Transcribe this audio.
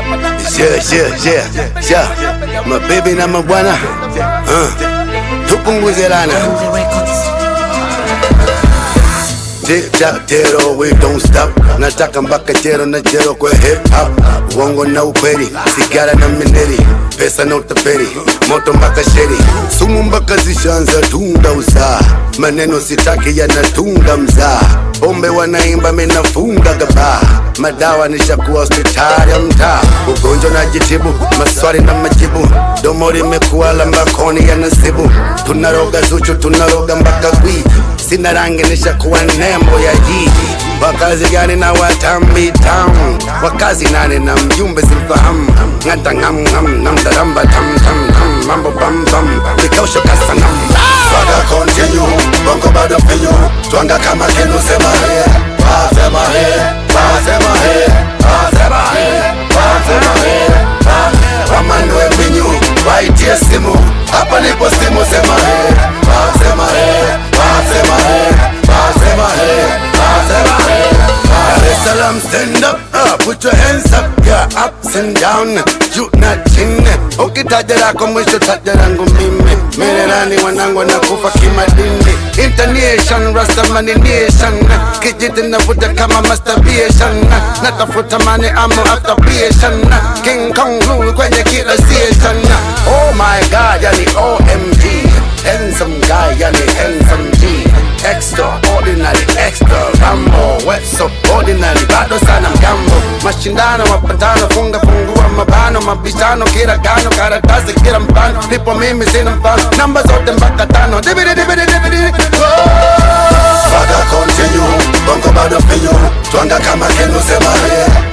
Yeah. My baby na mabwana. Tupunguze lana. Tick tock, tero, we don't stop. Nataka mpaka tero na jero kwa hip hop. Uongo na ukweli, sigara na mineri. Pesa na utapeli, moto mpaka sheri. Sumu mpaka zishaanza tunda uzaa. Maneno sitaki yanatunga mzaa. Pombe wanaimba minafunga gaba. Madawa nishakuwa hospitali ya mtaa. Ugonjwa na jitibu, maswali na majibu. Domo limekuwa la mbakoni ya nasibu. Tunaroga zuchu, tunaroga mpaka gwi. Sina rangi nishakuwa nembo ya jiji. Wakazi gani na watambi town. Wakazi nane na mjumbe simfahamu. Ngata ngam ngam nam daramba tam tam tam. Mambo bam bam, vikausho kasanam. Swaga continue, bongo bado finyu. Twanga kama kenu sema he. Sema he, sema he, sema he, sema he. Wamanwe minyu, waitie simu. Hapa nipo simu sema he. Sema he, sema he, sema he, sema he. Dar es Salaam stand up, put your hands up. Yeah, ups and down, juu na chini. Ukitaja lako mwisho taja langu mimi. Mirerani wanangu wanakufa kimadini. Internation, Rastamani nation. Kijiti navuta kama masturbation. Natafuta money, amo after creation. King Kong rule kwenye kila station. Oh my God, yani OMG. Handsome guy, yani handsome G. Extraordinary, extra Rambo. Wet so ordinary, bado sana mgambo. Mashindano, mapatano, funga fungua mabano. Mabishano, kila gano, karatasi, kila mpano. Nipo mimi sina mfano, namba zote mpaka tano. Dibidi, dibidi, dibidi. Swaga continue, bongo bado finyu. Twanga kama kenu sema he.